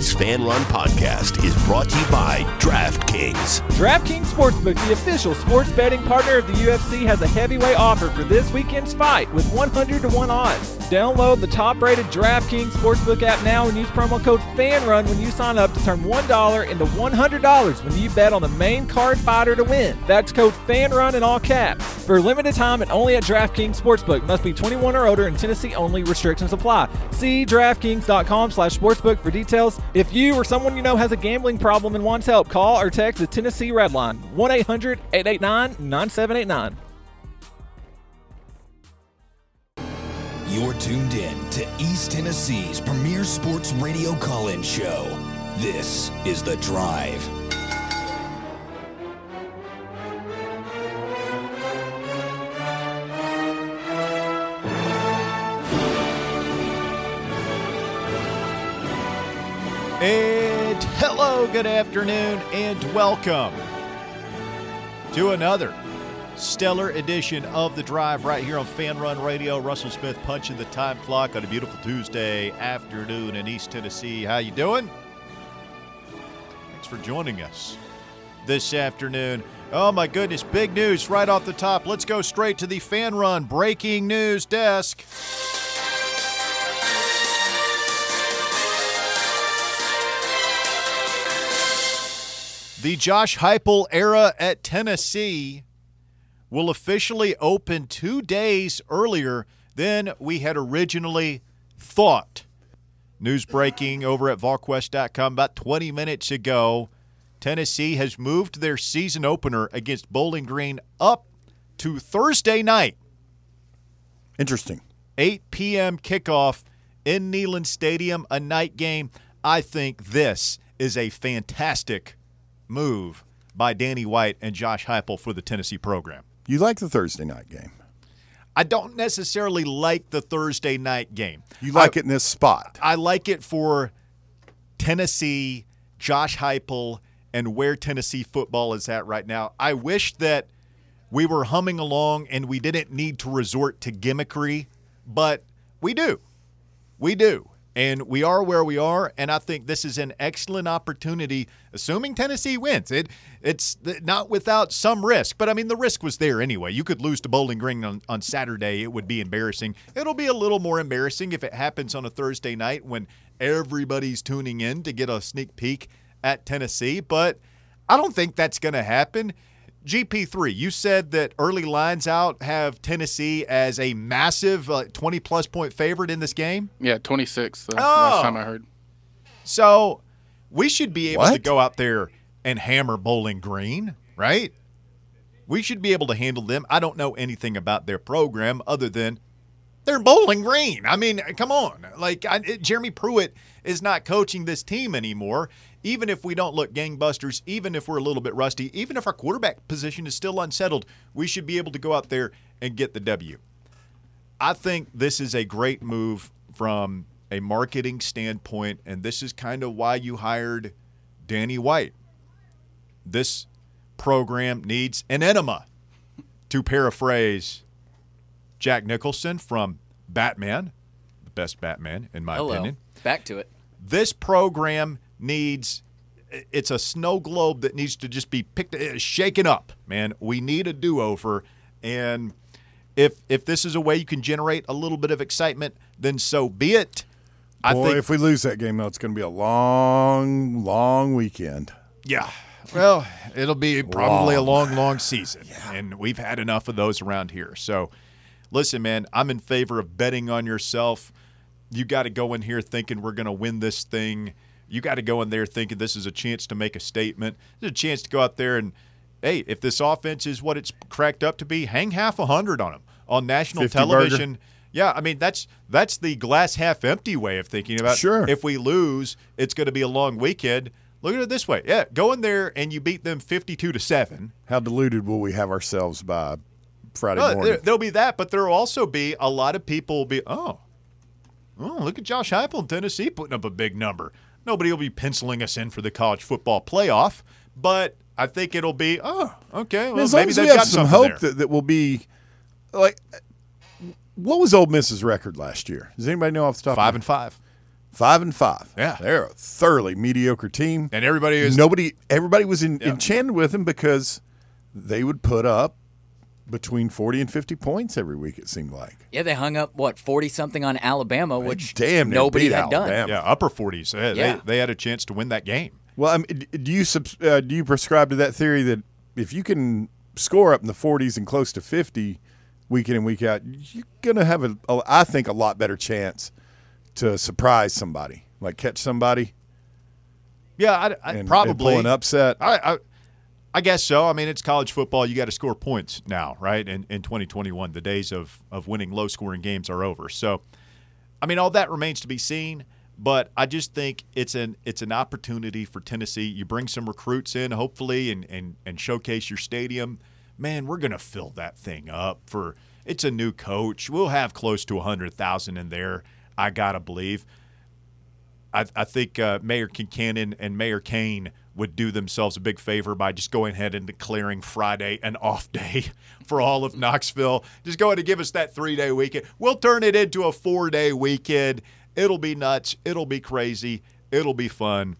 Tennessee's Fan Run podcast is brought to you by DraftKings. DraftKings Sportsbook, the official sports betting partner of the UFC, has a heavyweight offer for this weekend's fight with 100-to-1 odds. Download the top-rated DraftKings Sportsbook app now and use promo code FANRUN when you sign up to turn $1 into $100 when you bet on the main card fighter to win. That's code FANRUN in all caps. For a limited time and only at DraftKings Sportsbook. Must be 21 or older and Tennessee only. Restrictions apply. See DraftKings.com/sportsbook for details. If you or someone you know has a gambling problem and wants help, call or text the Tennessee Red Line, 1-800-889-9789. You're tuned in to East Tennessee's premier sports radio call-in show. This is The Drive. And hello, good afternoon, and welcome to another stellar edition of The Drive right here on Fan Run Radio. Russell Smith punching the time clock on a beautiful Tuesday afternoon in East Tennessee. How you doing? Thanks for joining us this afternoon. Oh my goodness, big news right off the top. Let's go straight to the Fan Run breaking news desk. The Josh Heupel era at Tennessee will officially open 2 days earlier than we had originally thought. News breaking over at VolQuest.com about 20 minutes ago. Tennessee has moved their season opener against Bowling Green up to Thursday night. Interesting. 8 p.m. kickoff in Neyland Stadium, a night game. I think this is a fantastic move by Danny White and Josh Heupel for the Tennessee program. You like the Thursday night game? I don't necessarily like the Thursday night game. You like it in this spot? I like it for Tennessee, Josh Heupel, and where Tennessee football is at right now. I wish that we were humming along and we didn't need to resort to gimmickry, but we do. We do. And we are where we are, and I think this is an excellent opportunity, assuming Tennessee wins. It's not without some risk, but, I mean, the risk was there anyway. You could lose to Bowling Green on Saturday. It would be embarrassing. It'll be a little more embarrassing if it happens on a Thursday night when everybody's tuning in to get a sneak peek at Tennessee, but I don't think that's going to happen. GP3, you said that early lines out have Tennessee as a massive 20-plus point favorite in this game? Yeah, 26 last time I heard. So we should be able to go out there and hammer Bowling Green, right? We should be able to handle them. I don't know anything about their program other than they're Bowling Green. I mean, come on. Jeremy Pruitt is not coaching this team anymore. Even if we don't look gangbusters, even if we're a little bit rusty, even if our quarterback position is still unsettled, we should be able to go out there and get the W. I think this is a great move from a marketing standpoint, and this is kind of why you hired Danny White. This program needs an enema, to paraphrase Jack Nicholson from Batman, the best Batman in my opinion. Back to it. This program needs – it's a snow globe that needs to just be shaken up, man. We need a do-over, and if this is a way you can generate a little bit of excitement, then so be it. I think if we lose that game, though, it's going to be a long, long weekend. Yeah. Well, it'll be probably a long season, and we've had enough of those around here. So, listen, man, I'm in favor of betting on yourself. You got to go in here thinking we're going to win this thing. You got to go in there thinking this is a chance to make a statement. This is a chance to go out there and, hey, if this offense is what it's cracked up to be, hang half 100 on them on national television. Burger. Yeah, I mean, that's the glass half empty way of thinking about it. Sure. If we lose, it's going to be a long weekend. Look at it this way. Yeah, go in there and you beat them 52-7. How deluded will we have ourselves by Friday morning? There'll be that, but there will also be a lot of people will be, oh, look at Josh Heupel in Tennessee putting up a big number. Nobody will be penciling us in for the college football playoff, but I think it'll be, okay, well, maybe they've got some hope that will be like. What was Ole Miss's record last year? Does anybody know off the top? 5-5. 5-5. Yeah. They're a thoroughly mediocre team. And everybody was enchanted with them because they would put up between 40 and 50 points every week, it seemed like. Yeah, they hung up, 40-something on Alabama, which damn nobody had Alabama. done. Yeah, upper 40s. They had a chance to win that game. Well, I mean, do you prescribe to that theory that if you can score up in the 40s and close to 50 week in and week out, you're going to have, I think, a lot better chance to surprise somebody, like catch somebody? Yeah, and probably. pull an upset. I guess so. I mean, it's college football. You got to score points now, right? In 2021, the days of winning low-scoring games are over. So, I mean, all that remains to be seen. But I just think it's an opportunity for Tennessee. You bring some recruits in, hopefully, and showcase your stadium. Man, we're going to fill that thing up. It's a new coach. We'll have close to 100,000 in there, I got to believe. I think Mayor Kincannon and Mayor Kane would do themselves a big favor by just going ahead and declaring Friday an off day for all of Knoxville. Just go ahead and give us that 3-day weekend. We'll turn it into a 4-day weekend. It'll be nuts. It'll be crazy. It'll be fun.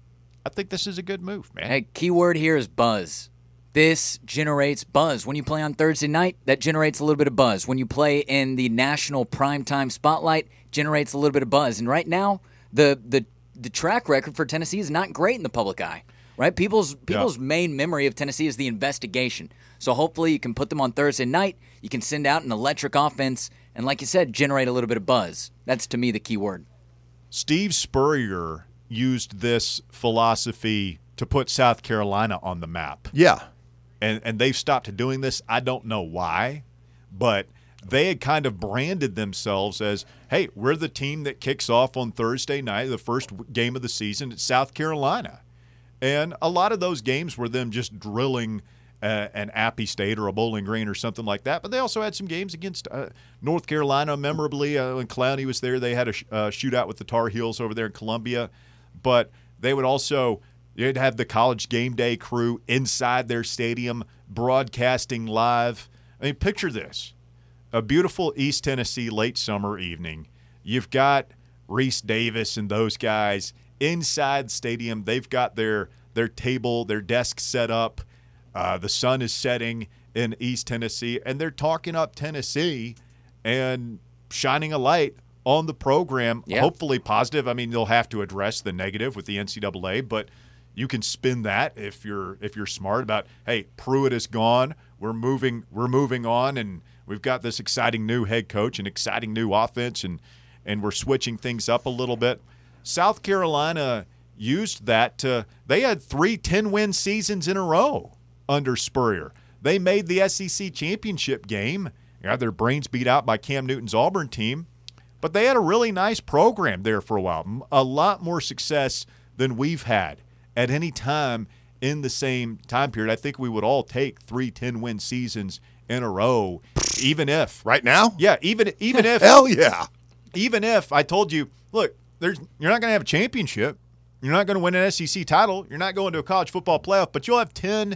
I think this is a good move, man. Hey, key word here is buzz. This generates buzz. When you play on Thursday night, that generates a little bit of buzz. When you play in the national primetime spotlight, generates a little bit of buzz. And right now, the track record for Tennessee is not great in the public eye, right? People's main memory of Tennessee is the investigation. So hopefully you can put them on Thursday night. You can send out an electric offense and, like you said, generate a little bit of buzz. That's, to me, the key word. Steve Spurrier used this philosophy to put South Carolina on the map. Yeah. And they've stopped doing this. I don't know why, but they had kind of branded themselves as, hey, we're the team that kicks off on Thursday night, the first game of the season at South Carolina. And a lot of those games were them just drilling an Appy State or a Bowling Green or something like that. But they also had some games against North Carolina, memorably. When Clowney was there, they had a shootout with the Tar Heels over there in Columbia. But they would also – you'd have the College Game Day crew inside their stadium broadcasting live. I mean, picture this. A beautiful East Tennessee late summer evening. You've got Reese Davis and those guys inside the stadium. They've got their table, their desk set up. The sun is setting in East Tennessee, and they're talking up Tennessee and shining a light on the program, hopefully positive. I mean, they'll have to address the negative with the NCAA, but you can spin that if you're smart about, hey, Pruitt is gone. We're moving on, and we've got this exciting new head coach and exciting new offense, and we're switching things up a little bit. South Carolina used that they had 3 10-win seasons in a row under Spurrier. They made the SEC championship game. They had their brains beat out by Cam Newton's Auburn team, but they had a really nice program there for a while. A lot more success than we've had at any time in the same time period. I think we would all take 3 10-win seasons in a row, even if right now. Yeah, even if hell yeah. Even if I told you, look, you're not going to have a championship, you're not going to win an SEC title, you're not going to a college football playoff, but you'll have 3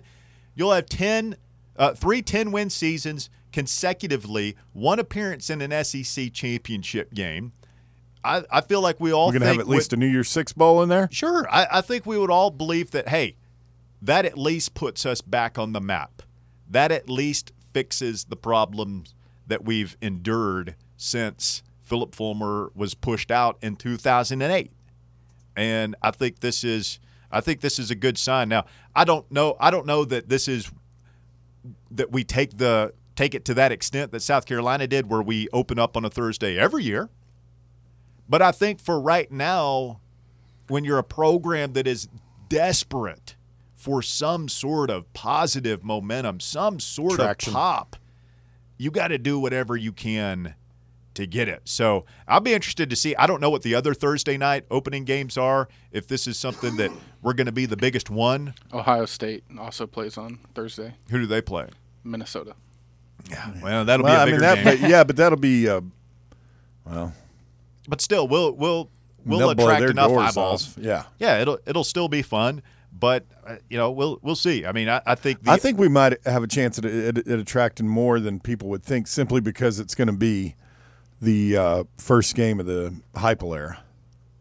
10-win seasons consecutively, 1 appearance in an SEC championship game. I feel like we're going to have at least a New Year's Six bowl in there? Sure. I think we would all believe that, hey, that at least puts us back on the map. That at least fixes the problems that we've endured since Philip Fulmer was pushed out in 2008. And I think this is a good sign. Now, I don't know that this is that we take it to that extent that South Carolina did, where we open up on a Thursday every year. But I think for right now, when you're a program that is desperate for some sort of positive momentum, some sort traction, of pop, you got to do whatever you can to get it. So I'll be interested to see. I don't know what the other Thursday night opening games are, if this is something that we're going to be the biggest one. Ohio State also plays on Thursday. Who do they play? Minnesota. Yeah, well, that'll be a bigger game. But that'll be well. But still, we'll attract enough eyeballs. Yeah, it'll still be fun. But we'll see. I mean, I think we might have a chance at attracting more than people would think, simply because it's going to be the first game of the Heupel era.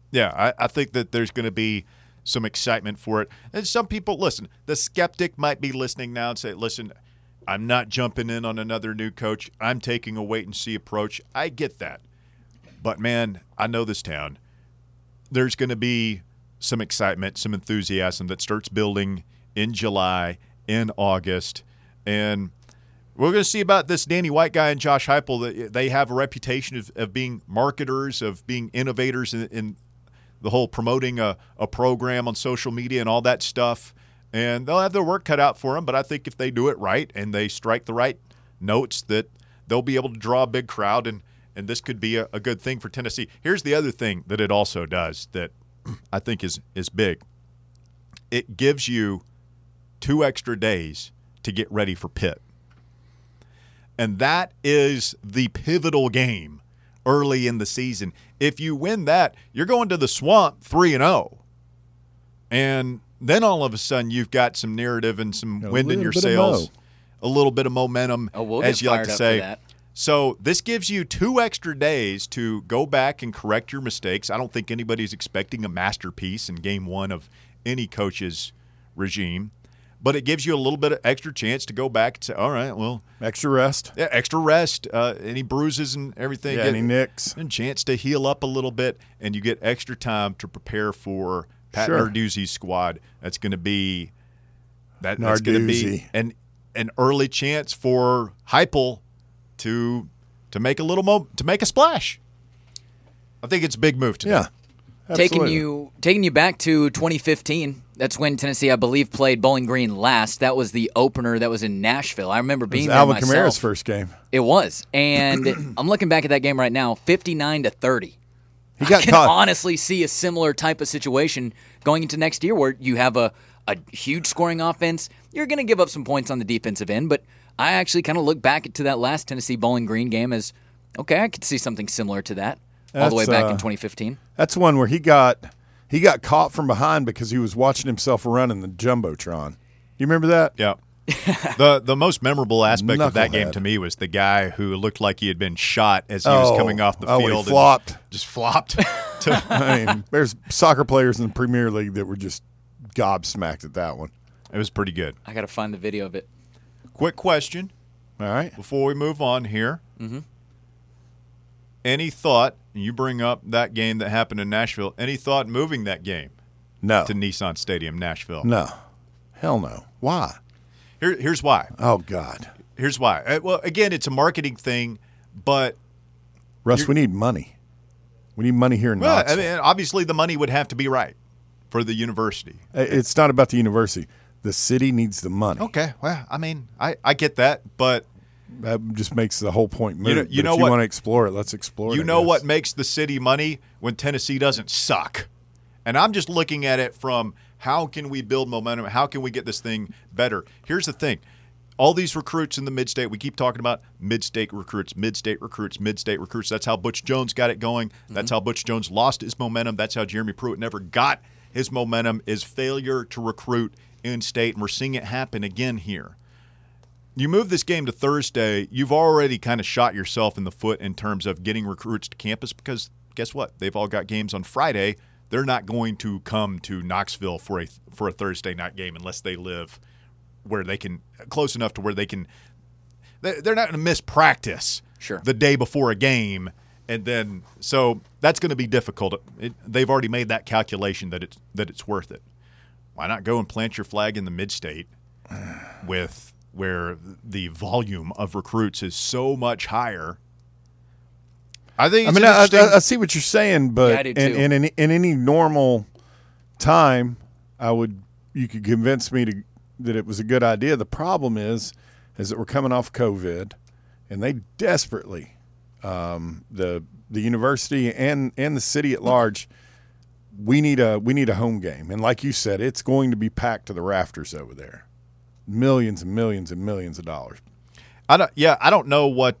Yeah, I think that there's going to be some excitement for it. And some people, listen, the skeptic might be listening now and say, listen, I'm not jumping in on another new coach. I'm taking a wait-and-see approach. I get that. But, man, I know this town. There's going to be some excitement, some enthusiasm that starts building in July, in August. And we're going to see about this Danny White guy and Josh Heupel. They have a reputation of being marketers, of being innovators in the whole promoting a program on social media and all that stuff. And they'll have their work cut out for them. But I think if they do it right and they strike the right notes, that they'll be able to draw a big crowd, and this could be a good thing for Tennessee. Here's the other thing that it also does that I think is big. It gives you 2 extra days to get ready for Pitt. And that is the pivotal game early in the season. If you win that, you're going to the Swamp 3-0. And then all of a sudden you've got some narrative and some wind in your sails, a little bit of momentum, as you like to say. So this gives you 2 extra days to go back and correct your mistakes. I don't think anybody's expecting a masterpiece in game 1 of any coach's regime. But it gives you a little bit of extra chance to go back and say, all right, well. Extra rest. Yeah, extra rest. Any bruises and everything. Yeah, any nicks. And chance to heal up a little bit, and you get extra time to prepare for Pat Narduzzi's squad. That's going to be that's going to be an early chance for Heupel to make a little to make a splash. I think it's a big move today. Yeah. Absolutely. Taking you back to 2015. That's when Tennessee, I believe, played Bowling Green last. That was the opener. That was in Nashville. I remember being there myself. Alvin Kamara's first game. It was, and I'm looking back at that game right now. 59-30. He got I can caught. honestly see a similar type of situation going into next year, where you have a huge scoring offense. You're going to give up some points on the defensive end, but I actually kind of look back to that last Tennessee Bowling Green game as okay. I could see something similar to that all the way back in 2015. That's one where he got caught from behind because he was watching himself run in the Jumbotron. You remember that? Yeah. The most memoremble aspect of that game to me was the guy who looked like he had been shot as he was coming off the field. He flopped. And just flopped. I mean, there's soccer players in the Premier League that were just gobsmacked at that one. It was pretty good. I got to find the video of it. Quick question. All right. Before we move on here. Mm-hmm. Any thought, and you bring up that game that happened in Nashville, any thought moving that game No. to Nissan Stadium, Nashville? No. Hell no. Why? Here's why. Oh, God. Here's why. Well, again, it's a marketing thing, but Russ, we need money. We need money here in Knoxville. I mean, obviously the money would have to be right for the university. It's not about the university. The city needs the money. Okay. Well, I mean, I get that, but that just makes the whole point moot. You know if you what? want to explore it, let's explore it. You know what makes the city money? When Tennessee doesn't suck. And I'm just looking at it from how can we build momentum? How can we get this thing better? Here's the thing. All these recruits in the mid-state, we keep talking about mid-state recruits, mid-state recruits, mid-state recruits. That's how Butch Jones got it going. That's how Butch Jones lost his momentum. That's how Jeremy Pruitt never got his momentum, is failure to recruit in-state, and we're seeing it happen again here. You move this game to Thursday, you've already kind of shot yourself in the foot in terms of getting recruits to campus because guess what? They've all got games on Friday. They're not going to come to Knoxville for a Thursday night game unless they live where they can close enough to where they can. They're not going to miss practice the day before a game, and then so that's going to be difficult. They've already made that calculation that it's worth it. Why not go and plant your flag in the mid-state with where the volume of recruits is so much higher? I think. I see what you're saying, but Yeah, I do too. in any normal time, you could convince me that it was a good idea. The problem is that we're coming off COVID, and they desperately, the university and the city at large, we need a home game, and like you said, it's going to be packed to the rafters over there, millions and millions and millions of dollars. I don't know what.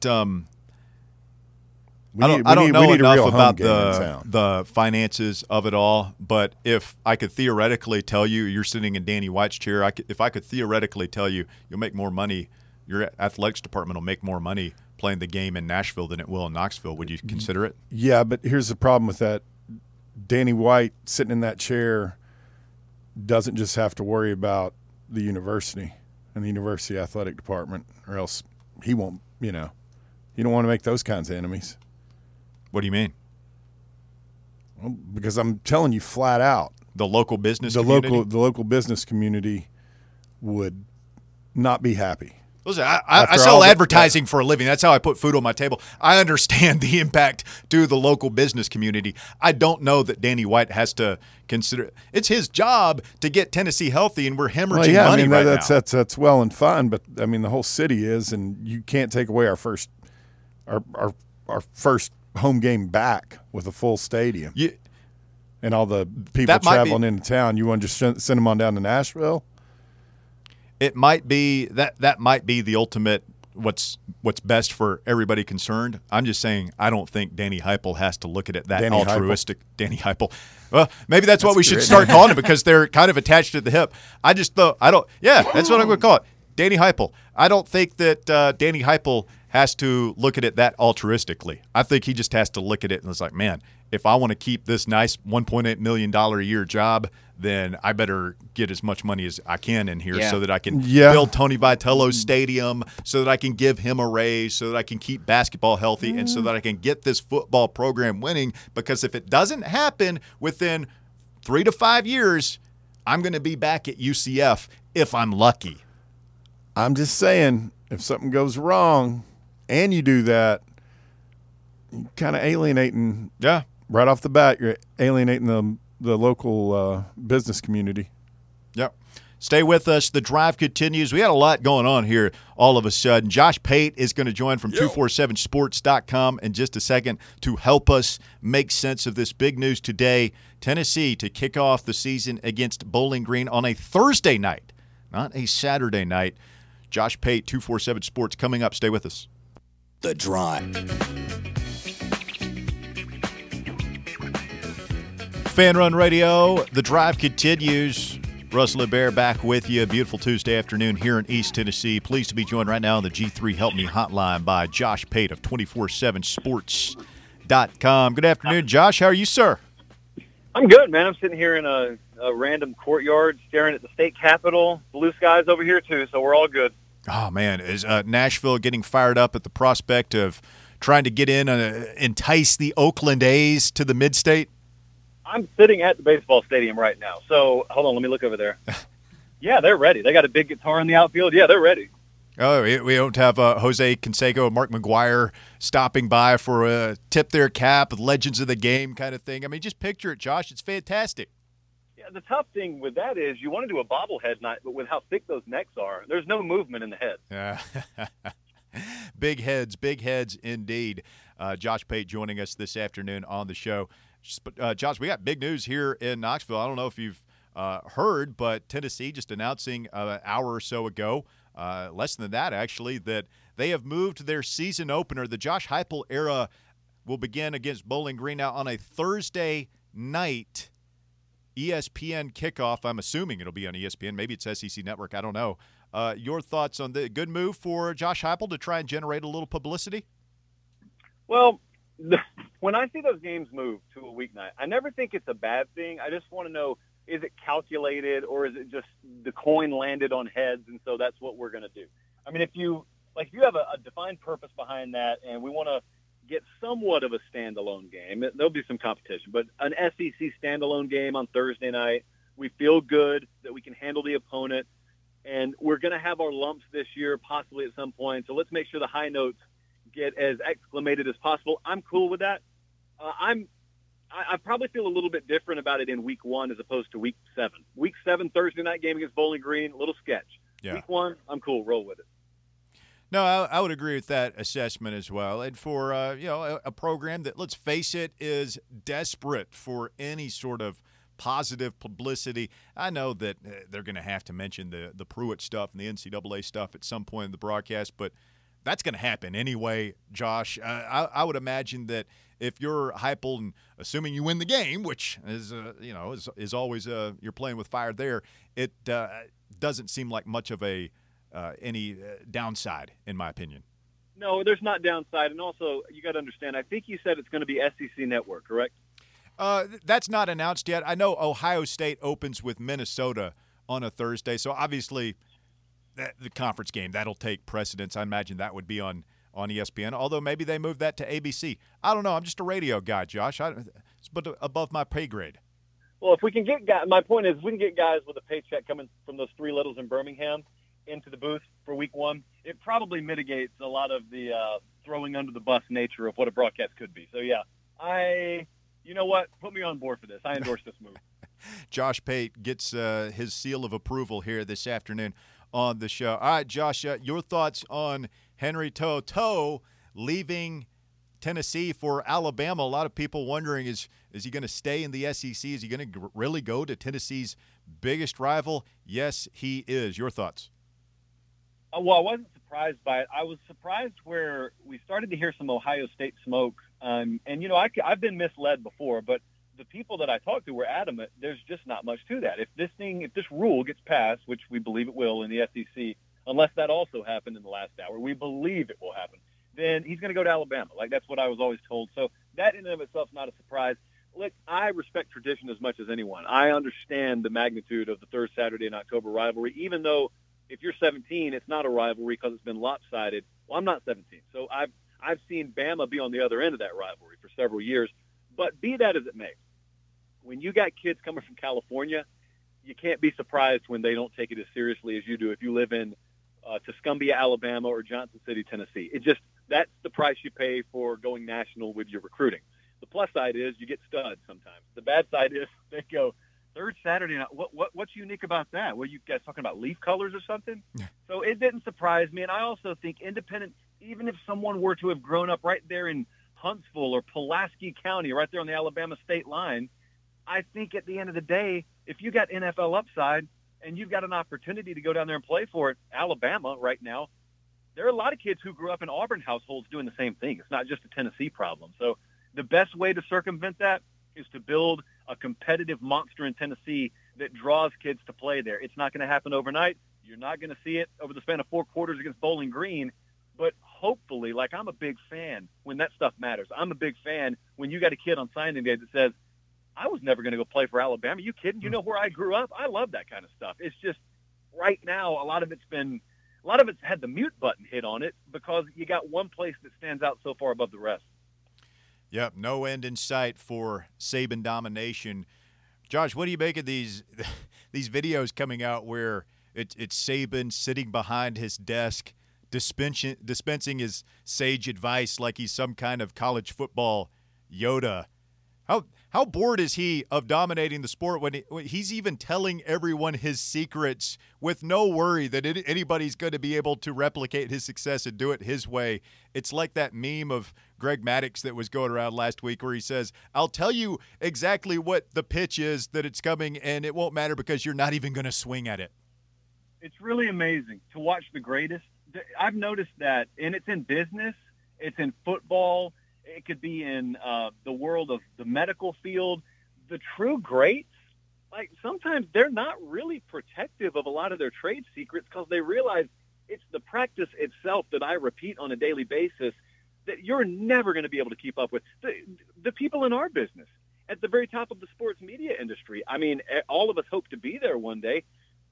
I don't we know need a enough real home about game in town. the finances of it all, but if I could theoretically tell you, you're sitting in Danny White's chair, if I could theoretically tell you you'll make more money, your athletics department will make more money playing the game in Nashville than it will in Knoxville, would you consider it? Yeah, but here's the problem with that. Danny White sitting in that chair doesn't just have to worry about the university and the university athletic department, or else he won't, you don't want to make those kinds of enemies. What do you mean? Well, because I'm telling you flat out, The local business community? the local business community would not be happy. Listen, I After sell all that- advertising for a living. That's how I put food on my table. I understand the impact to the local business community. I don't know that Danny White has to consider – it's his job to get Tennessee healthy, and we're hemorrhaging money right now. That's well and fine, but I mean the whole city is, and you can't take away our first home game back with a full stadium and all the people traveling into town. You want to just send them on down to Nashville? It might be that might be the ultimate what's best for everybody concerned. I'm just saying I don't think Danny Heupel has to look at it that Danny altruistic. Danny Heupel. Well, maybe that's what we should start calling it, because they're kind of attached at the hip. I just thought that's what I'm going to call it. Danny Heupel. I don't think that Danny Heupel has to look at it that altruistically. I think he just has to look at it and it's like, man, if I want to keep this nice $1.8 million a year job, then I better get as much money as I can in here so that I can build Tony Vitello's stadium, so that I can give him a raise, so that I can keep basketball healthy, and so that I can get this football program winning. Because if it doesn't happen within 3 to 5 years, I'm going to be back at UCF if I'm lucky. I'm just saying, if something goes wrong and you do that, you're kind of alienating. Yeah. Right off the bat, you're alienating the local business community. Yep. Stay with us. The drive continues. We had a lot going on here all of a sudden. Josh Pate is going to join from 247sports.com in just a second to help us make sense of this big news today. Tennessee to kick off the season against Bowling Green on a Thursday night, not a Saturday night. Josh Pate, 247 Sports, coming up. Stay with us. The Drive. Fan Run Radio, The Drive continues. Russell and Bear back with you. Beautiful Tuesday afternoon here in East Tennessee. Pleased to be joined right now on the G3 Help Me hotline by Josh Pate of 247sports.com. Good afternoon, Josh. How are you, sir? I'm good, man. I'm sitting here in a random courtyard staring at the state capitol. Blue skies over here, too, so we're all good. Oh, man. Is Nashville getting fired up at the prospect of trying to get in and entice the Oakland A's to the mid-state? I'm sitting at the baseball stadium right now. So, hold on, let me look over there. Yeah, they're ready. They got a big guitar in the outfield. Yeah, they're ready. Oh, we don't have Jose Canseco, Mark McGuire stopping by for a tip their cap, legends of the game kind of thing. I mean, just picture it, Josh. It's fantastic. Yeah, the tough thing with that is you want to do a bobblehead night, but with how thick those necks are, there's no movement in the head. Yeah. Big heads indeed. Josh Pate joining us this afternoon on the show. Josh, we got big news here in Knoxville. I don't know if you've heard, but Tennessee just announcing an hour or so ago, less than that actually, that they have moved their season opener. The Josh Heupel era will begin against Bowling Green now on a Thursday night ESPN kickoff. I'm assuming it'll be on ESPN. Maybe it's SEC Network. I don't know. Your thoughts on the good move for Josh Heupel to try and generate a little publicity? Well, when I see those games move to a weeknight, I never think it's a bad thing. I just want to know, is it calculated or is it just the coin landed on heads and so that's what we're going to do? I mean, if you have a defined purpose behind that and we want to get somewhat of a standalone game, there'll be some competition, but an SEC standalone game on Thursday night, we feel good that we can handle the opponent, and we're going to have our lumps this year possibly at some point, so let's make sure the high notes get as exclamated as possible. I'm cool with that. I probably feel a little bit different about it in week 1 as opposed to week 7. Week 7, Thursday night game against Bowling Green, a little sketch. Yeah. Week 1, I'm cool. Roll with it. No, I would agree with that assessment as well. And for a program that, let's face it, is desperate for any sort of positive publicity. I know that they're going to have to mention the Pruitt stuff and the NCAA stuff at some point in the broadcast, but that's going to happen anyway, Josh. I would imagine that if you're Heupel and assuming you win the game, which is always you're playing with fire there, it doesn't seem like much of any downside, in my opinion. No, there's not downside. And also, you got to understand, I think you said it's going to be SEC Network, correct? That's not announced yet. I know Ohio State opens with Minnesota on a Thursday, so obviously the conference game, that'll take precedence. I imagine that would be on ESPN, although maybe they move that to ABC. I don't know. I'm just a radio guy, Josh. It's above my pay grade. Well, if we can get guys, my point is we can get guys with a paycheck coming from those three littles in Birmingham into the booth for week one. It probably mitigates a lot of the throwing under the bus nature of what a broadcast could be. So, yeah, you know what? Put me on board for this. I endorse this move. Josh Pate gets his seal of approval here this afternoon on the show. All right, Josh, your thoughts on Henry To'o leaving Tennessee for Alabama? A lot of people wondering, is he going to stay in the SEC? Is he going to really go to Tennessee's biggest rival? Yes, he is. Your thoughts? Well, I wasn't surprised by it. I was surprised where we started to hear some Ohio State smoke. And, you know, I've been misled before, but the people that I talked to were adamant there's just not much to that. If this rule gets passed, which we believe it will in the SEC, unless that also happened in the last hour, we believe it will happen, then he's going to go to Alabama. Like, that's what I was always told. So that in and of itself is not a surprise. Look, I respect tradition as much as anyone. I understand the magnitude of the third Saturday in October rivalry, even though if you're 17, it's not a rivalry because it's been lopsided. Well, I'm not 17. So I've seen Bama be on the other end of that rivalry for several years. But be that as it may, when you got kids coming from California, you can't be surprised when they don't take it as seriously as you do if you live in Tuscumbia, Alabama, or Johnson City, Tennessee. That's the price you pay for going national with your recruiting. The plus side is you get studs sometimes. The bad side is they go, third Saturday night, what's unique about that? What, you guys talking about leaf colors or something? So it didn't surprise me. And I also think independent, even if someone were to have grown up right there in Huntsville or Pulaski County, right there on the Alabama state line, I think at the end of the day, if you got NFL upside and you've got an opportunity to go down there and play for it, Alabama right now, there are a lot of kids who grew up in Auburn households doing the same thing. It's not just a Tennessee problem. So the best way to circumvent that is to build a competitive monster in Tennessee that draws kids to play there. It's not going to happen overnight. You're not going to see it over the span of 4 quarters against Bowling Green. But hopefully, like, I'm a big fan when that stuff matters. I'm a big fan when you got a kid on signing day that says, I was never going to go play for Alabama. You kidding? You know where I grew up? I love that kind of stuff. It's just right now, a lot of it's had the mute button hit on it because you got one place that stands out so far above the rest. Yep, no end in sight for Saban domination. Josh, what do you make of these videos coming out where it's Saban sitting behind his desk dispensing his sage advice like he's some kind of college football Yoda? How bored is he of dominating the sport when he's even telling everyone his secrets with no worry that anybody's going to be able to replicate his success and do it his way? It's like that meme of Greg Maddux that was going around last week where he says, I'll tell you exactly what the pitch is that it's coming, and it won't matter because you're not even going to swing at it. It's really amazing to watch the greatest. I've noticed that, and it's in business, it's in football, it could be in the world of the medical field. The true greats, like, sometimes they're not really protective of a lot of their trade secrets because they realize it's the practice itself that I repeat on a daily basis that you're never going to be able to keep up with. The people in our business at the very top of the sports media industry, I mean, all of us hope to be there one day.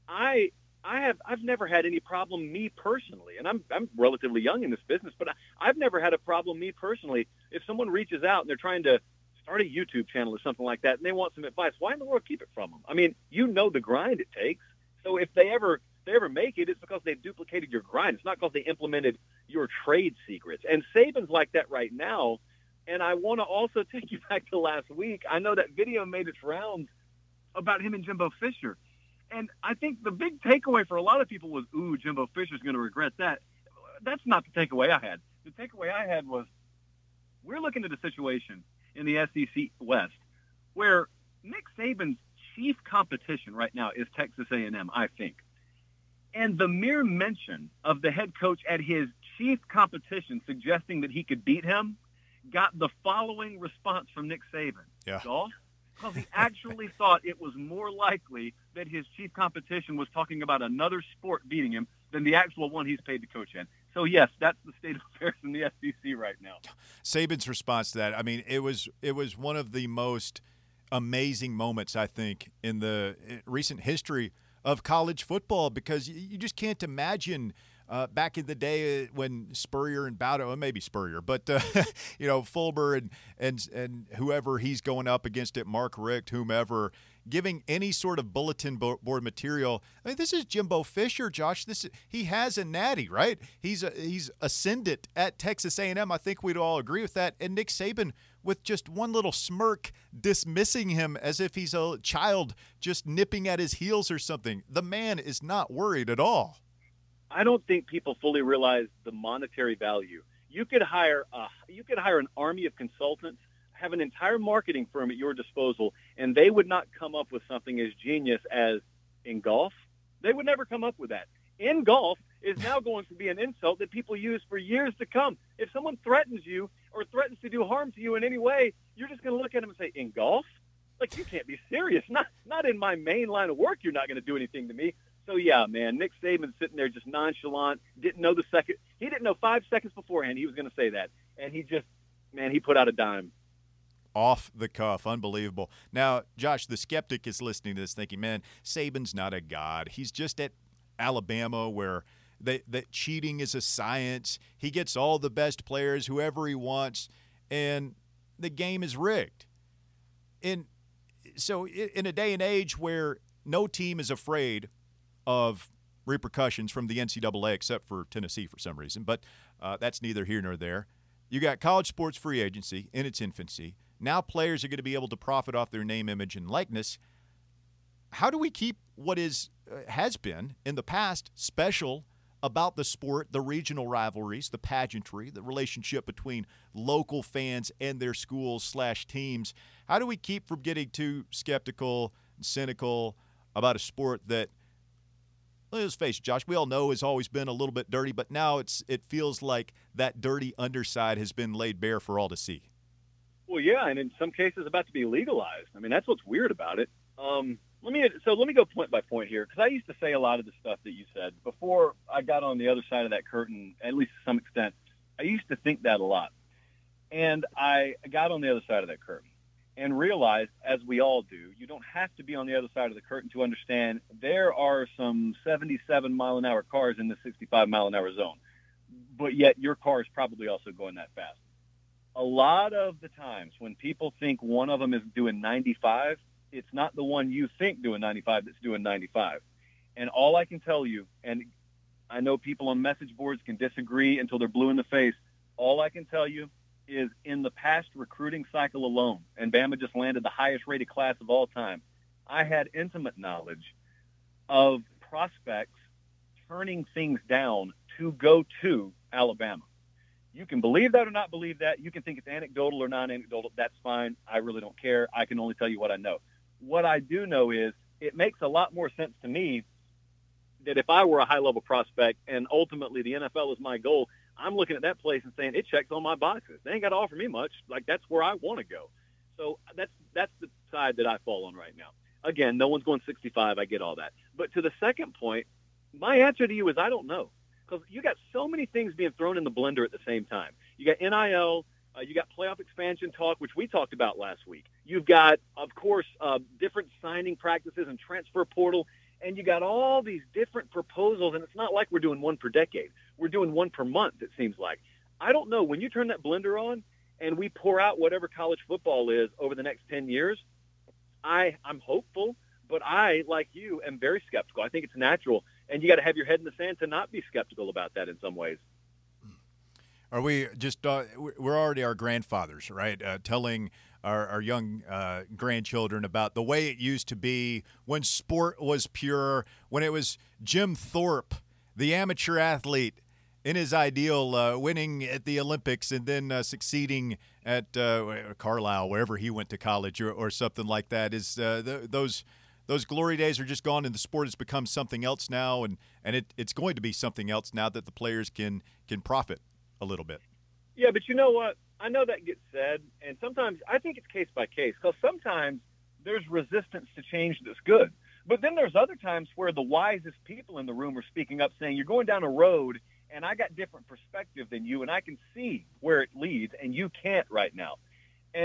I've never had any problem, me personally, and I'm relatively young in this business, but I've never had a problem, me personally, if someone reaches out and they're trying to start a YouTube channel or something like that and they want some advice, why in the world keep it from them? I mean, you know the grind it takes. So if they ever make it, it's because they've duplicated your grind. It's not because they implemented your trade secrets. And Saban's like that right now. And I want to also take you back to last week. I know that video made its rounds about him and Jimbo Fisher. And I think the big takeaway for a lot of people was, ooh, Jimbo Fisher's going to regret that. That's not the takeaway I had. The takeaway I had was we're looking at a situation in the SEC West where Nick Saban's chief competition right now is Texas A&M, I think. And the mere mention of the head coach at his chief competition suggesting that he could beat him got the following response from Nick Saban. Yeah. Golf? Because he actually thought it was more likely that his chief competition was talking about another sport beating him than the actual one he's paid to coach in. So, yes, that's the state of affairs in the SEC right now. Saban's response to that, I mean, it was one of the most amazing moments, I think, in the recent history of college football, because you just can't imagine back in the day when Spurrier and Bowden, well, maybe Spurrier, but Fulber and whoever he's going up against it, Mark Richt, whomever, giving any sort of bulletin board material. I mean, this is Jimbo Fisher, Josh. He has a natty, right? He's ascendant at Texas A&M. I think we'd all agree with that. And Nick Saban, with just one little smirk, dismissing him as if he's a child just nipping at his heels or something. The man is not worried at all. I don't think people fully realize the monetary value. You could hire an army of consultants, have an entire marketing firm at your disposal, and they would not come up with something as genius as in golf. They would never come up with that. In golf is now going to be an insult that people use for years to come. If someone threatens you or threatens to do harm to you in any way, you're just going to look at them and say, in golf? Like, you can't be serious. Not in my main line of work, you're not going to do anything to me. So, yeah, man, Nick Saban's sitting there just nonchalant, didn't know he didn't know 5 seconds beforehand he was going to say that. And he put out a dime. Off the cuff. Unbelievable. Now, Josh, the skeptic is listening to this thinking, man, Saban's not a god. He's just at Alabama where that cheating is a science. He gets all the best players, whoever he wants, and the game is rigged. So in a day and age where no team is afraid of repercussions from the NCAA, except for Tennessee for some reason, but that's neither here nor there. You got college sports free agency in its infancy. Now players are going to be able to profit off their name, image, and likeness. How do we keep what has been in the past special about the sport, the regional rivalries, the pageantry, the relationship between local fans and their schools/teams? How do we keep from getting too skeptical and cynical about a sport that, let's face it, Josh, we all know has always been a little bit dirty, but now it feels like that dirty underside has been laid bare for all to see? Well, yeah, and in some cases about to be legalized. I mean, that's what's weird about it. Let me go point by point here, because I used to say a lot of the stuff that you said before I got on the other side of that curtain, at least to some extent. I used to think that a lot. And I got on the other side of that curtain and realized, as we all do, you don't have to be on the other side of the curtain to understand there are some 77-mile-an-hour cars in the 65-mile-an-hour zone. But yet your car is probably also going that fast. A lot of the times when people think one of them is doing 95, it's not the one you think doing 95 that's doing 95. And all I can tell you, and I know people on message boards can disagree until they're blue in the face, all I can tell you is in the past recruiting cycle alone, and Bama just landed the highest rated class of all time, I had intimate knowledge of prospects turning things down to go to Alabama. You can believe that or not believe that. You can think it's anecdotal or non-anecdotal. That's fine. I really don't care. I can only tell you what I know. What I do know is it makes a lot more sense to me that if I were a high-level prospect and ultimately the NFL is my goal, I'm looking at that place and saying it checks all my boxes. They ain't got to offer me much. Like, that's where I want to go. So that's the side that I fall on right now. Again, no one's going 65. I get all that. But to the second point, my answer to you is I don't know. Because you got so many things being thrown in the blender at the same time. You got NIL, you got playoff expansion talk, which we talked about last week. You've got, of course, different signing practices and transfer portal, and you got all these different proposals, and it's not like we're doing one per decade. We're doing one per month, it seems like. I don't know. When you turn that blender on and we pour out whatever college football is over the next 10 years, I'm hopeful, but I, like you, am very skeptical. I think it's natural. And you got to have your head in the sand to not be skeptical about that in some ways. Are we just we're already our grandfathers, right? Telling our young grandchildren about the way it used to be when sport was pure, when it was Jim Thorpe, the amateur athlete, in his ideal, winning at the Olympics and then succeeding at Carlisle, wherever he went to college or something like that. Is those glory days are just gone, and the sport has become something else now, and it's going to be something else now that the players can profit a little bit. Yeah, but you know what? I know that gets said, and sometimes I think it's case by case, because sometimes there's resistance to change that's good. But then there's other times where the wisest people in the room are speaking up saying, you're going down a road, and I got different perspective than you, and I can see where it leads, and you can't right now. And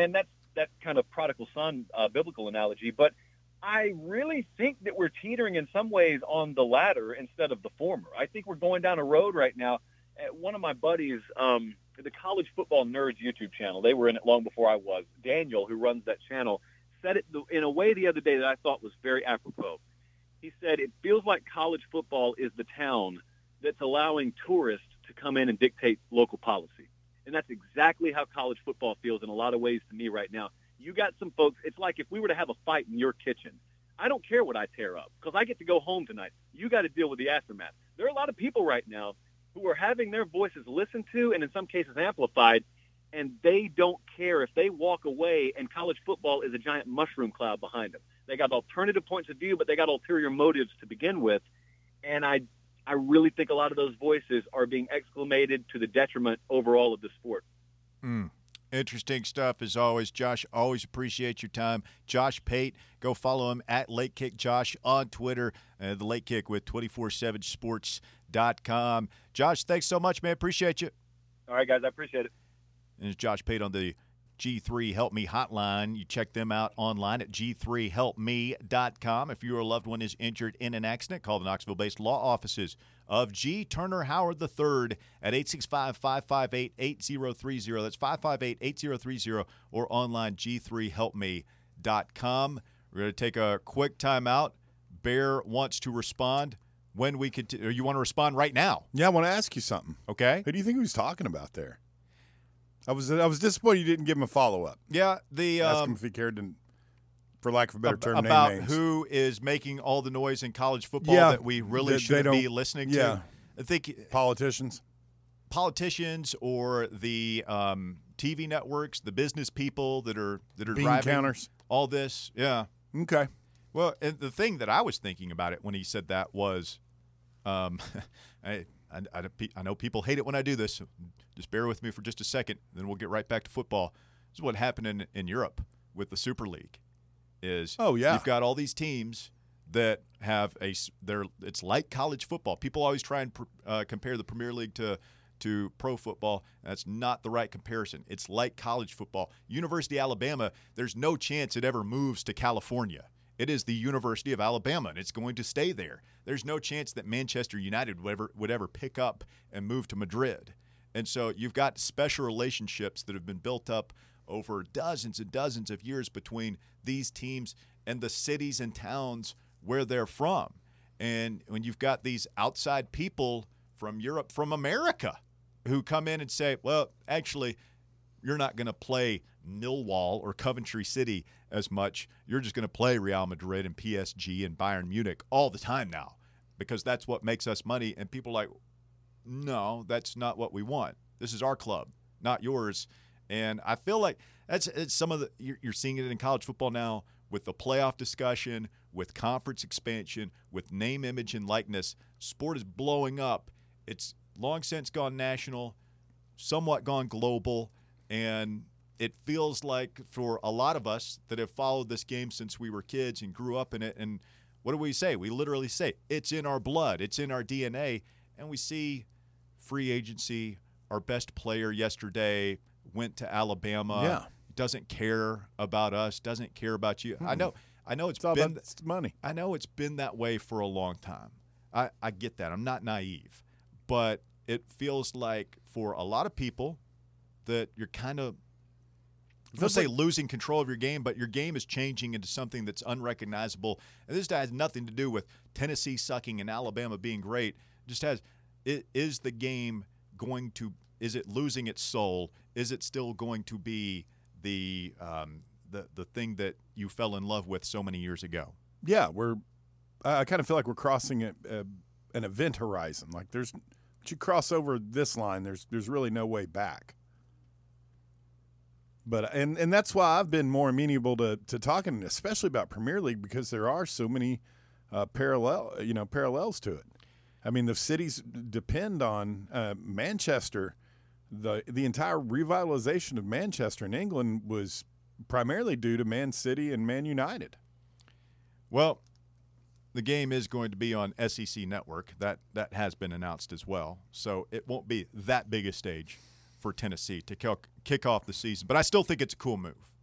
that kind of prodigal son biblical analogy, but I really think that we're teetering in some ways on the latter instead of the former. I think we're going down a road right now. One of my buddies, the College Football Nerds YouTube channel, they were in it long before I was. Daniel, who runs that channel, said it in a way the other day that I thought was very apropos. He said, it feels like college football is the town that's allowing tourists to come in and dictate local policy. And that's exactly how college football feels in a lot of ways to me right now. You got some folks, it's like if we were to have a fight in your kitchen, I don't care what I tear up because I get to go home tonight. You got to deal with the aftermath. There are a lot of people right now who are having their voices listened to and in some cases amplified, and they don't care if they walk away and college football is a giant mushroom cloud behind them. They got alternative points of view, but they got ulterior motives to begin with. And I really think a lot of those voices are being exclamated to the detriment overall of the sport. Interesting stuff as always. Josh, always appreciate your time. Josh Pate, go follow him at Late Kick Josh on Twitter. The Late Kick with 247sports.com. Josh, thanks so much, man. Appreciate you. All right, guys, I appreciate it. And it's Josh Pate on the G3 Help Me hotline. You check them out online at g3helpme.com. If your loved one is injured in an accident, call the Knoxville-based law offices of G. Turner Howard III at 865-558-8030. That's 558-8030 or online g3helpme.com. We're going to take a quick time out. Bear wants to respond. When we could, or you want to respond right now? Yeah, I want to ask you something. Okay. Who do you think he was talking about there? I was disappointed you didn't give him a follow-up. Yeah, ask him if he cared to, for lack of a better term, about name names. Who is making all the noise in college football that we really shouldn't be listening to. I think politicians or the TV networks, the business people that are bean driving counters, all this. Yeah. Okay. Well, and the thing that I was thinking about it when he said that was, I know people hate it when I do this. So just bear with me for just a second, then we'll get right back to football. This is what happened in Europe with the Super League. You've got all these teams that have it's like college football. People always try and compare the Premier League to pro football. That's not the right comparison. It's like college football. University of Alabama, there's no chance it ever moves to California. It is the University of Alabama, and it's going to stay there. There's no chance that Manchester United would ever pick up and move to Madrid. And so you've got special relationships that have been built up over dozens and dozens of years between these teams and the cities and towns where they're from. And when you've got these outside people from Europe, from America, who come in and say, well, actually, you're not going to play Millwall or Coventry City as much. You're just going to play Real Madrid and PSG and Bayern Munich all the time now because that's what makes us money. And people are like, no, that's not what we want. This is our club, not yours. And I feel like it's some of you're seeing it in college football now with the playoff discussion, with conference expansion, with name, image, and likeness. Sport is blowing up. It's long since gone national, somewhat gone global, and it feels like for a lot of us that have followed this game since we were kids and grew up in it, and what do we say? We literally say it's in our blood, it's in our DNA, and we see free agency. Our best player yesterday went to Alabama. Yeah. Doesn't care about us, doesn't care about you. I know it's all been about money. I know it's been that way for a long time. I get that. I'm not naive. But it feels like for a lot of people that you're kind of I don't say losing control of your game, but your game is changing into something that's unrecognizable. And this has nothing to do with Tennessee sucking and Alabama being great. Is the game going to – is it losing its soul? Is it still going to be the thing that you fell in love with so many years ago? Yeah, I kind of feel like we're crossing an event horizon. Like once you cross over this line, there's really no way back. But and that's why I've been more amenable to talking, especially about Premier League, because there are so many parallels to it. I mean, the cities depend on Manchester. The entire revitalization of Manchester in England was primarily due to Man City and Man United. Well, the game is going to be on SEC Network. That has been announced as well. So it won't be that big a stage for Tennessee to kick off the season. But I still think it's a cool move.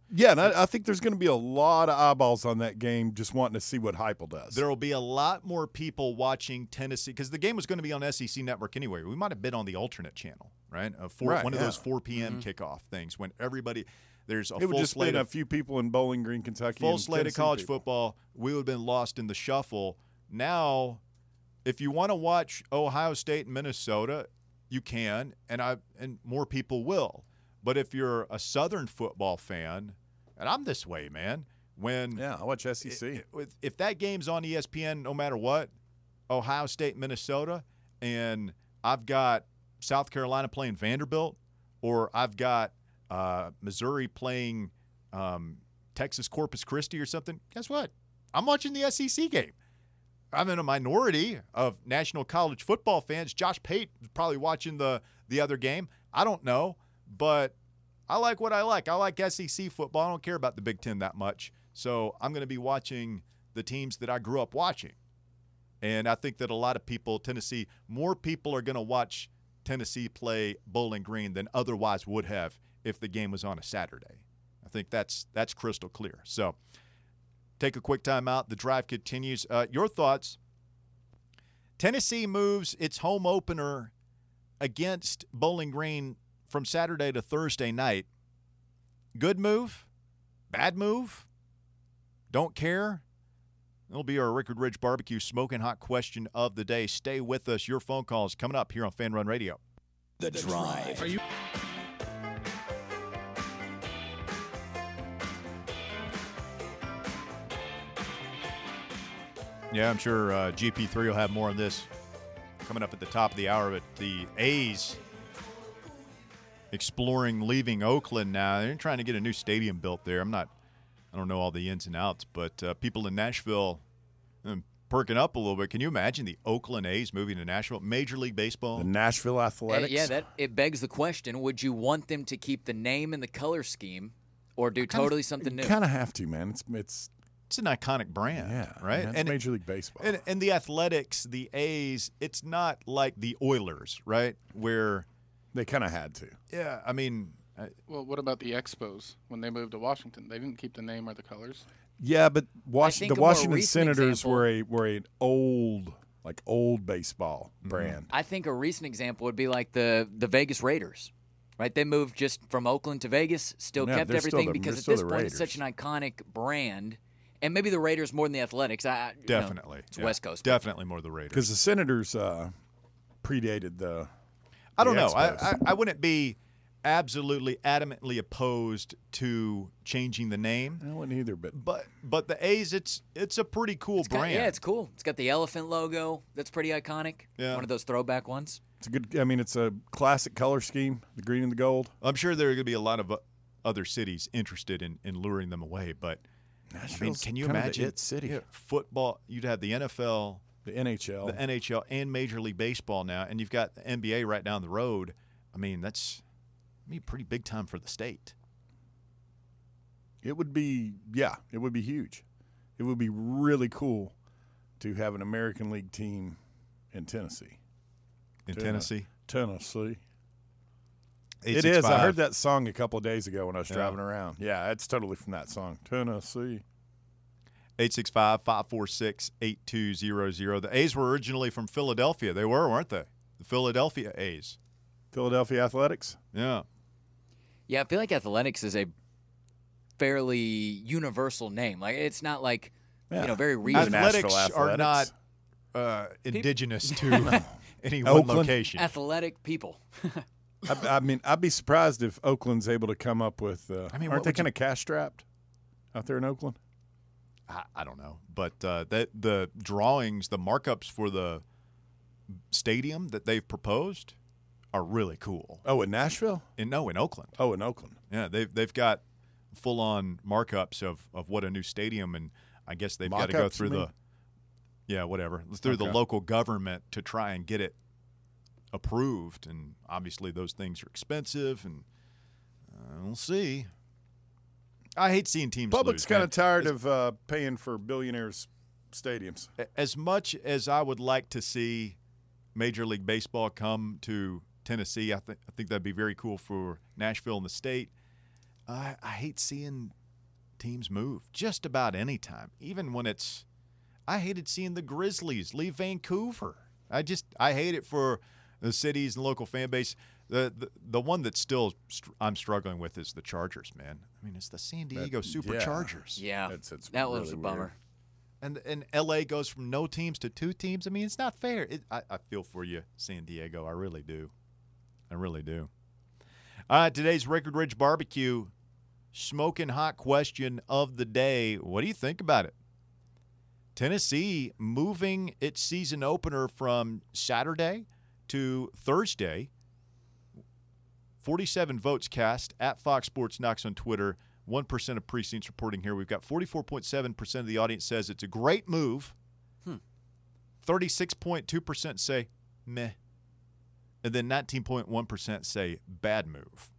Yeah, and I think there's going to be a lot of eyeballs on that game just wanting to see what Heupel does. There will be a lot more people watching Tennessee because the game was going to be on SEC Network anyway. We might have been on the alternate channel, right? One of those 4 p.m. kickoff things when everybody there's a it would full just slate been of a few people in Bowling Green, Kentucky. full and slate of Tennessee college people. football. We would have been lost in the shuffle. Now, if you want to watch Ohio State and Minnesota, you can, and more people will. But if you're a Southern football fan, and I'm this way, man, I watch SEC. If that game's on ESPN, no matter what, Ohio State, Minnesota, and I've got South Carolina playing Vanderbilt, or I've got Missouri playing Texas Corpus Christi or something, guess what? I'm watching the SEC game. I'm in a minority of national college football fans. Josh Pate is probably watching the other game. I don't know, but I like what I like. I like SEC football. I don't care about the Big Ten that much. So I'm going to be watching the teams that I grew up watching. And I think that a lot of people, more people are going to watch Tennessee play Bowling Green than otherwise would have if the game was on a Saturday. I think that's crystal clear. So take a quick time out. The drive continues. Your thoughts. Tennessee moves its home opener against Bowling Green from Saturday to Thursday night. Good move? Bad move? Don't care? It'll be our Rickard Ridge Barbecue Smoking Hot question of the day. Stay with us. Your phone calls coming up here on Fan Run Radio. The Drive. Yeah, I'm sure GP3 will have more on this coming up at the top of the hour. But the A's exploring leaving Oakland now. They're trying to get a new stadium built there. I don't know all the ins and outs, but people in Nashville perking up a little bit. Can you imagine the Oakland A's moving to Nashville? Major League Baseball? The Nashville Athletics? It begs the question, would you want them to keep the name and the color scheme or do totally something new? You kind of have to, man. It's an iconic brand, right? Man, it's Major League Baseball. And the Athletics, the A's, it's not like the Oilers, right, where they kind of had to. Yeah, I mean. Well, what about the Expos when they moved to Washington? They didn't keep the name or the colors. Yeah, but the Washington Senators example, were an old baseball brand. I think a recent example would be like the Vegas Raiders, right? They moved just from Oakland to Vegas, kept everything because at this point it's such an iconic brand. And maybe the Raiders more than the Athletics. Definitely. It's West Coast. Definitely more the Raiders. Because the Senators predated the I don't know. Expos. I wouldn't be absolutely adamantly opposed to changing the name. I wouldn't either, but the A's, it's a pretty cool brand. Yeah, it's cool. It's got the elephant logo. That's pretty iconic. Yeah. One of those throwback ones. It's a classic color scheme, the green and the gold. I'm sure there are going to be a lot of other cities interested in luring them away, but can you imagine the it city? Football, you'd have the NFL, the NHL, and Major League Baseball now, and you've got the NBA right down the road. I mean, that's pretty big time for the state. It would be huge. It would be really cool to have an American League team in Tennessee. Tennessee? Tennessee. It is. I heard that song a couple of days ago when I was driving around. Yeah, it's totally from that song. Tennessee. 865-546-8200. The A's were originally from Philadelphia. They were, weren't they? The Philadelphia A's. Philadelphia Athletics? Yeah. Yeah, I feel like Athletics is a fairly universal name. Like it's not like very regional. Athletics are not indigenous to any one location. Athletic people. I'd be surprised if Oakland's able to come up with. Aren't they kind of cash strapped out there in Oakland? I don't know, but the drawings, the markups for the stadium that they've proposed are really cool. Oh, in Nashville? In Oakland. Oh, in Oakland. Yeah, they've got full-on markups of what a new stadium, and I guess they've got to go through the local government to try and get it approved, and obviously those things are expensive, and we'll see. I hate seeing teams Public's lose. Kind of tired of paying for billionaires' stadiums. As much as I would like to see Major League Baseball come to Tennessee, I think that'd be very cool for Nashville and the state. I hate seeing teams move just about any time, even when it's – I hated seeing the Grizzlies leave Vancouver. I hate it for the cities and local fan base. The one that still I'm struggling with is the Chargers, man. I mean, it's the San Diego Superchargers. Yeah, it's that really was a bummer. And L.A. goes from no teams to 2 teams. I mean, it's not fair. I feel for you, San Diego. I really do. I really do. All right, today's Record Ridge Barbecue smoking hot question of the day. What do you think about it? Tennessee moving its season opener from Saturday to Thursday. 47 votes cast at Fox Sports Knox on Twitter. 1% of precincts reporting here. We've got 44.7% of the audience says it's a great move. 36.2% say meh. And then 19.1% say bad move.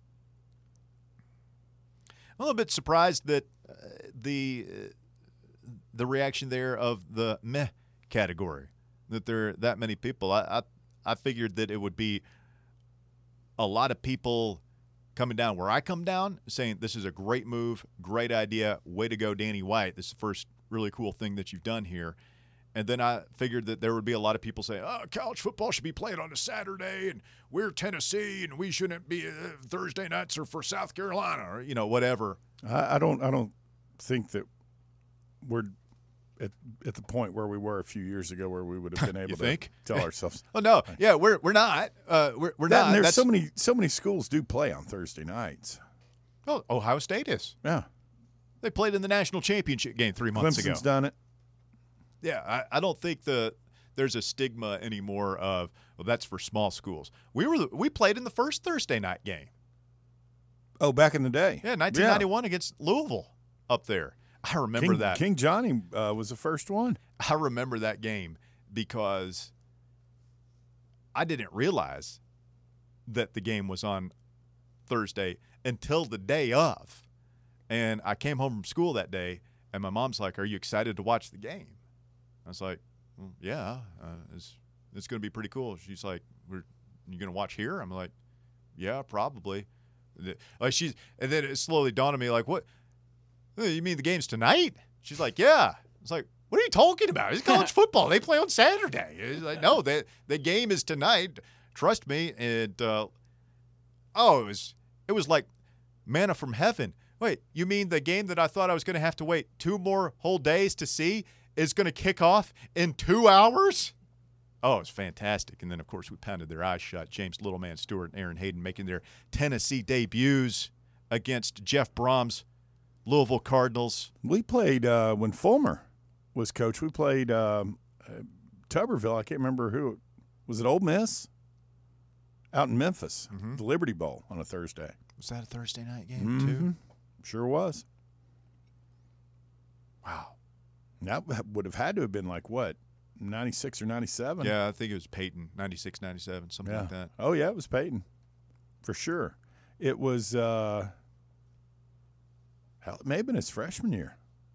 I'm a little bit surprised that the reaction there of the meh category, that there are that many people. I figured that it would be a lot of people coming down where I come down saying this is a great move, great idea, way to go, Danny White. This is the first really cool thing that you've done here. And then I figured that there would be a lot of people saying, oh, college football should be played on a Saturday, and we're Tennessee, and we shouldn't be Thursday nights or for South Carolina, or, whatever. I don't think that we're at the point where we were a few years ago where we would have been able to tell ourselves. Oh, no. Yeah, we're not. We're not. And there's so many schools do play on Thursday nights. Oh, Ohio State is. Yeah. They played in the national championship game 3 months ago. Clemson's done it. Yeah, I don't think there's a stigma anymore of, well, that's for small schools. We played in the first Thursday night game. Oh, back in the day. Yeah, 1991 against Louisville up there. I remember that. King Johnny was the first one. I remember that game because I didn't realize that the game was on Thursday until the day of. And I came home from school that day, and my mom's like, are you excited to watch the game? I was like, well, yeah, it's going to be pretty cool. She's like, you going to watch here? I'm like, yeah, probably. And then it slowly dawned on me, like, what? You mean the game's tonight? She's like, yeah. It's like, what are you talking about? It's college football. They play on Saturday. It's like, no, the game is tonight. Trust me. And it was like manna from heaven. Wait, you mean the game that I thought I was going to have to wait 2 more whole days to see is going to kick off in 2 hours? Oh, it was fantastic. And then, of course, we pounded their eyes shut. James Littleman Stewart and Aaron Hayden making their Tennessee debuts against Jeff Brom's Louisville Cardinals. We played when Fulmer was coach. We played Tuberville. I can't remember who. Was it Ole Miss? Out in Memphis, the Liberty Bowl on a Thursday. Was that a Thursday night game too? Sure was. Wow. That would have had to have been like, what, 96 or 97? Yeah, I think it was Peyton, 96, 97, something like that. Oh, yeah, it was Peyton, for sure. It was, it may have been his freshman year.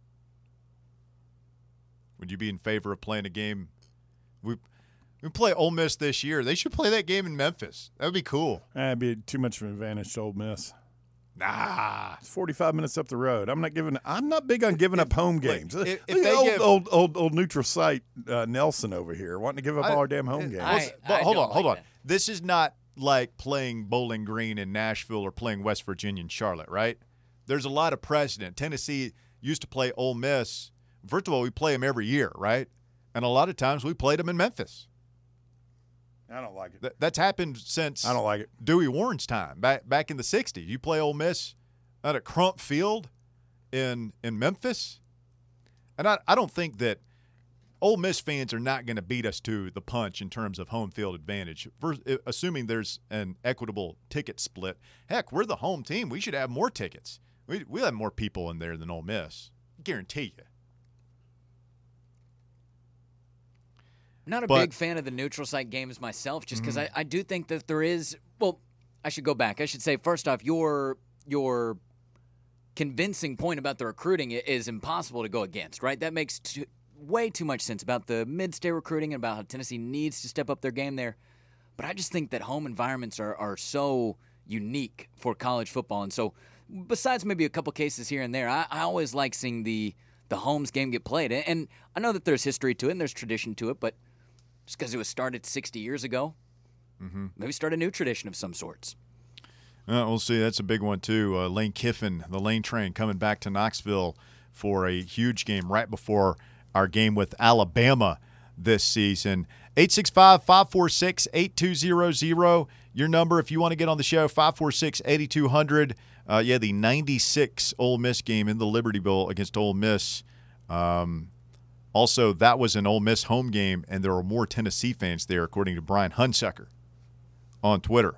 Would you be in favor of playing a game? We play Ole Miss this year. They should play that game in Memphis. That would be cool. That'd be too much of an advantage to Ole Miss. Nah, it's 45 minutes up the road. I'm not big on giving up home games. If Look they at old neutral site Nelson over here wanting to give up all our damn home games. Hold on. This is not like playing Bowling Green in Nashville or playing West Virginia in Charlotte, right? There's a lot of precedent. Tennessee used to play Ole Miss. First of all, we play them every year, right? And a lot of times we played them in Memphis. I don't like it. That's happened since I don't like it. Dewey Warren's time, back in the 60s. You play Ole Miss at Crump Field in Memphis. And I don't think that Ole Miss fans are not going to beat us to the punch in terms of home field advantage, assuming there's an equitable ticket split. Heck, we're the home team. We should have more tickets. We'll have more people in there than Ole Miss. Guarantee you. I'm not a big fan of the neutral site games myself, just because I do think that there is – well, I should go back. I should say, first off, your convincing point about the recruiting is impossible to go against, right? That makes way too much sense about the mid-state recruiting and about how Tennessee needs to step up their game there. But I just think that home environments are so unique for college football. And so besides maybe a couple cases here and there, I always like seeing the Holmes game get played. And I know that there's history to it and there's tradition to it, but just because it was started 60 years ago, maybe start a new tradition of some sorts. We'll see. That's a big one, too. Lane Kiffin, the Lane Train, coming back to Knoxville for a huge game right before our game with Alabama this season. 865-546-8200. Your number if you want to get on the show, 546-8200. The 96 Ole Miss game in the Liberty Bowl against Ole Miss. Also, that was an Ole Miss home game, and there were more Tennessee fans there, according to Brian Hunsucker on Twitter.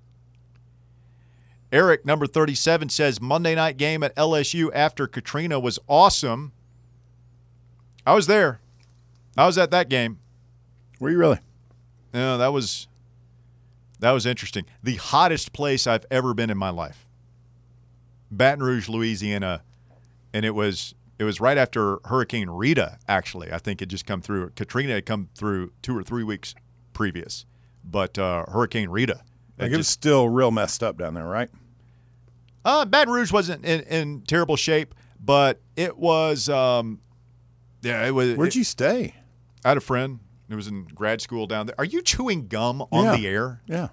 Eric, number 37, says, Monday night game at LSU after Katrina was awesome. I was there. I was at that game. Were you really? Yeah, that was interesting. The hottest place I've ever been in my life. Baton Rouge, Louisiana, and it was right after Hurricane Rita, actually. I think it just come through. Katrina had come through 2 or 3 weeks previous, but Hurricane Rita. It was still real messed up down there, right? Baton Rouge wasn't in terrible shape, but it was it was. Where'd you stay? I had a friend who was in grad school down there. Are you chewing gum on the air? Yeah.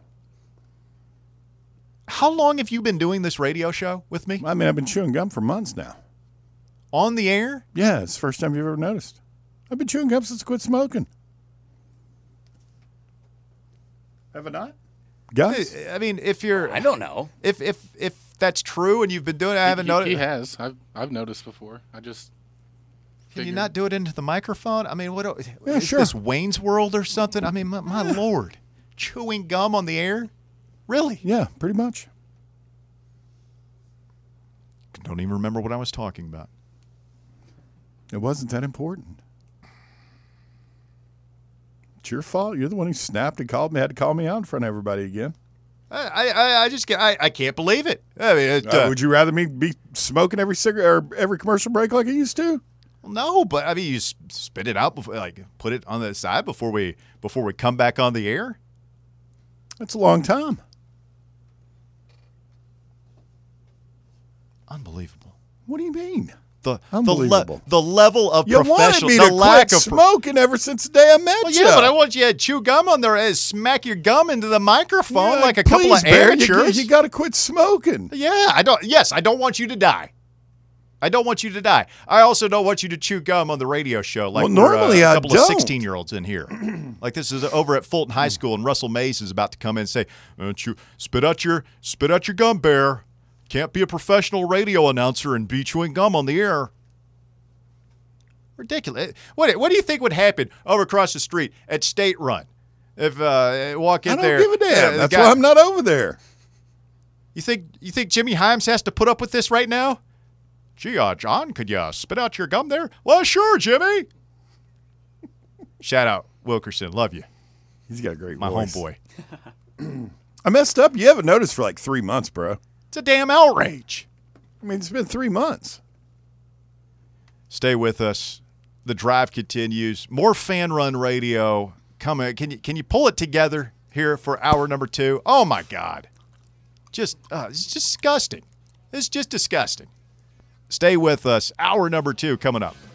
How long have you been doing this radio show with me? I mean, I've been chewing gum for months now. On the air? Yeah, it's the first time you've ever noticed. I've been chewing gum since I quit smoking. Have I not? Guys? I mean, if you're... I don't know. If that's true and you've been doing it, I haven't noticed. He has. I've noticed before. I just... Can you not do it into the microphone? I mean, is sure. this Wayne's World or something? I mean, my Lord. Chewing gum on the air? Really? Yeah, pretty much. Don't even remember what I was talking about. It wasn't that important. It's your fault. You're the one who snapped and had to call me out in front of everybody again. I can't believe it. I mean, would you rather me be smoking every cigarette or every commercial break like I used to? Well, no, but I mean, you spit it out before, like put it on the side before we come back on the air. That's a long time. Unbelievable. What do you mean? Unbelievable. The level of you professional, wanted me the to lack quit of smoking ever since the day I met you. Yeah, but I want you to chew gum on there and smack your gum into the microphone like a couple of Bear, amateurs. You got to quit smoking. Yeah, I don't want you to die. I don't want you to die. I also don't want you to chew gum on the radio show like normally a couple I of don't. 16-year-olds in here. Like this is over at Fulton High School, and Russell Mays is about to come in and say, spit out your gum, Bear. Can't be a professional radio announcer and be chewing gum on the air. Ridiculous. What do you think would happen over across the street at State Run? If walk in there. I don't give a damn. That's why I'm not over there. You think Jimmy Himes has to put up with this right now? Gee, John, could you spit out your gum there? Well, sure, Jimmy. Shout out Wilkerson. Love you. He's got a great voice. My homeboy. I messed up. You haven't noticed for like 3 months, bro. It's a damn outrage. I mean, it's been 3 months. Stay with us. The drive continues. More Fan Run Radio coming. Can you pull it together here for hour number 2? Oh, my God. It's just disgusting. It's just disgusting. Stay with us. Hour number 2 coming up.